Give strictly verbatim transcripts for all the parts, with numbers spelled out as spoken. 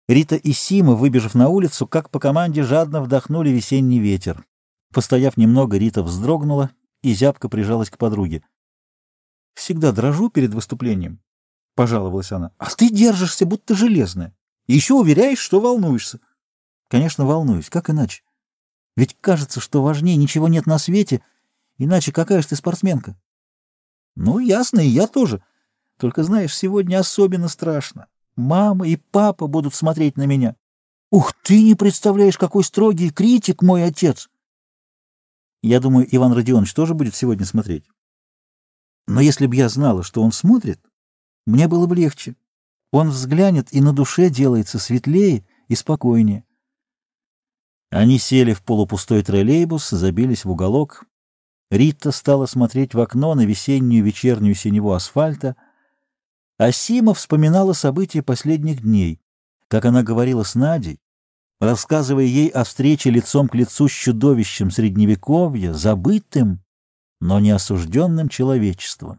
Рита и Сима, выбежав на улицу, как по команде жадно вдохнули весенний ветер. Постояв немного, Рита вздрогнула и зябко прижалась к подруге. — Всегда дрожу перед выступлением, — пожаловалась она. — А ты держишься, будто железная. И еще уверяешь, что волнуешься. — Конечно, волнуюсь. Как иначе? Ведь кажется, что важнее ничего нет на свете, иначе какая же ты спортсменка? — Ну, ясно, и я тоже. Только, знаешь, сегодня особенно страшно. Мама и папа будут смотреть на меня. Ух, ты не представляешь, какой строгий критик мой отец! Я думаю, Иван Родионович тоже будет сегодня смотреть. Но если бы я знала, что он смотрит, мне было бы легче. Он взглянет, и на душе делается светлее и спокойнее. Они сели в полупустой троллейбус, забились в уголок. Рита стала смотреть в окно на весеннюю вечернюю синеву асфальта, а Сима вспоминала события последних дней, как она говорила с Надей, рассказывая ей о встрече лицом к лицу с чудовищем Средневековья, забытым, но не осужденным человечеством.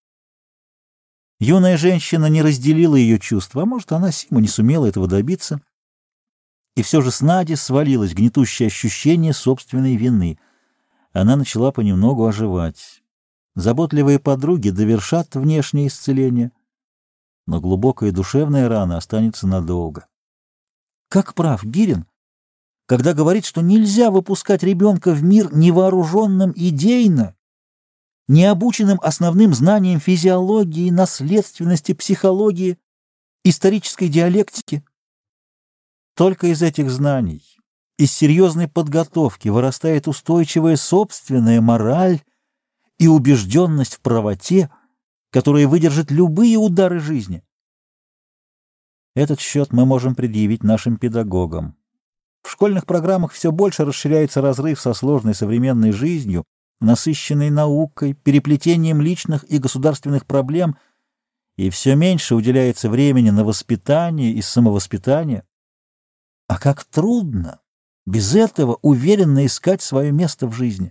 Юная женщина не разделила ее чувства, а может, она, Сима, не сумела этого добиться, и все же с Надей свалилось гнетущее ощущение собственной вины. Она начала понемногу оживать. Заботливые подруги довершат внешнее исцеление, но глубокая душевная рана останется надолго. Как прав Гирин, когда говорит, что нельзя выпускать ребенка в мир невооруженным идейно, необученным основным знаниям физиологии, наследственности, психологии, исторической диалектики. Только из этих знаний, из серьезной подготовки вырастает устойчивая собственная мораль и убежденность в правоте, которая выдержит любые удары жизни. Этот счет мы можем предъявить нашим педагогам. В школьных программах все больше расширяется разрыв со сложной современной жизнью, насыщенной наукой, переплетением личных и государственных проблем, и все меньше уделяется времени на воспитание и самовоспитание. А как трудно без этого уверенно искать свое место в жизни.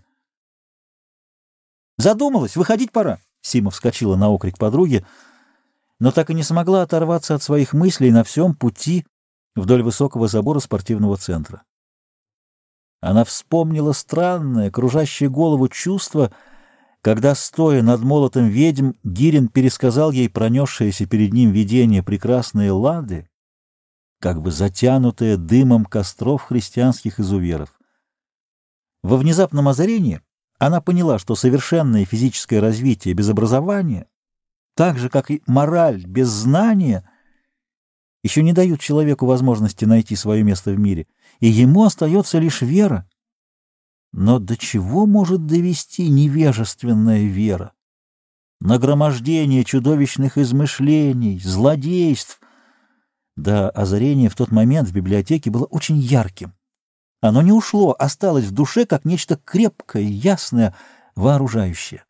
«Задумалась, выходить пора!» Сима вскочила на окрик подруги, но так и не смогла оторваться от своих мыслей на всем пути вдоль высокого забора спортивного центра. Она вспомнила странное, кружащее голову чувство, когда, стоя над молотом ведьм, Гирин пересказал ей пронесшееся перед ним видение прекрасной Лады, как бы затянутое дымом костров христианских изуверов. Во внезапном озарении она поняла, что совершенное физическое развитие без образования, так же, как и мораль без знания, еще не дают человеку возможности найти свое место в мире, и ему остается лишь вера. Но до чего может довести невежественная вера? Нагромождение чудовищных измышлений, злодейств. Да, озарение в тот момент в библиотеке было очень ярким. Оно не ушло, осталось в душе как нечто крепкое, ясное, вооружающее.